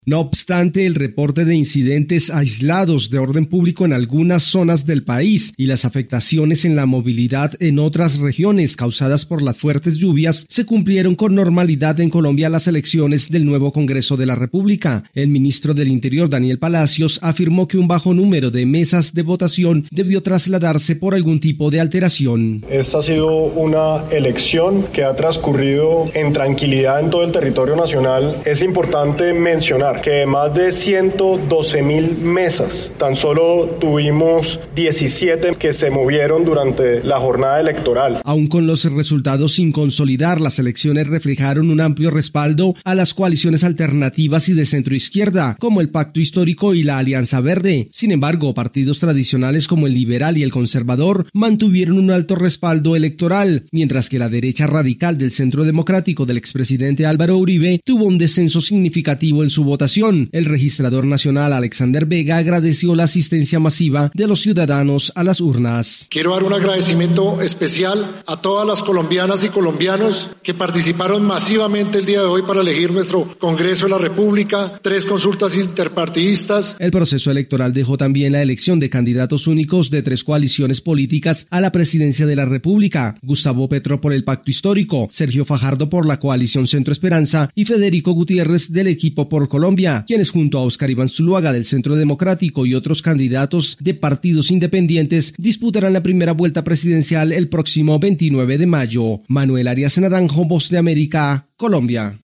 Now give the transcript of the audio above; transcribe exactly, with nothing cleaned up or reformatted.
No obstante, el reporte de incidentes aislados de orden público en algunas zonas del país y las afectaciones en la movilidad en otras regiones causadas por las fuertes lluvias se cumplieron con normalidad en Colombia las elecciones del nuevo Congreso de la República. El ministro del Interior, Daniel Palacios, afirmó que un bajo número de mesas de votación debió trasladarse por algún tipo de alteración. Esta ha sido una elección que ha transcurrido en tranquilidad en todo el territorio nacional. Es importante mencionar que de más de ciento doce mil mesas, tan solo tuvimos diecisiete que se movieron durante la jornada electoral. Aún con los resultados sin consolidar, las elecciones reflejaron un amplio respaldo a las coaliciones alternativas y de centroizquierda, como el Pacto Histórico y la Alianza Verde. Sin embargo, partidos tradicionales como el Liberal y el Conservador mantuvieron un alto respaldo electoral, mientras que la derecha radical del Centro Democrático del expresidente Álvaro Uribe tuvo un descenso significativo en su votación. El registrador nacional Alexander Vega agradeció la asistencia masiva de los ciudadanos a las urnas. Quiero dar un agradecimiento especial a todas las colombianas y colombianos que participaron masivamente el día de hoy para elegir nuestro Congreso de la República, tres consultas interpartidistas. El proceso electoral dejó también la elección de candidatos únicos de tres coaliciones políticas a la presidencia de la República: Gustavo Petro por el Pacto Histórico, Sergio Fajardo por la coalición Centro Esperanza y Federico Gutiérrez del Equipo por Colombia, quienes junto a Oscar Iván Zuluaga del Centro Democrático y otros candidatos de partidos independientes disputarán la primera vuelta presidencial el próximo veintinueve de mayo. Manuel Arias Naranjo, Voz de América, Colombia.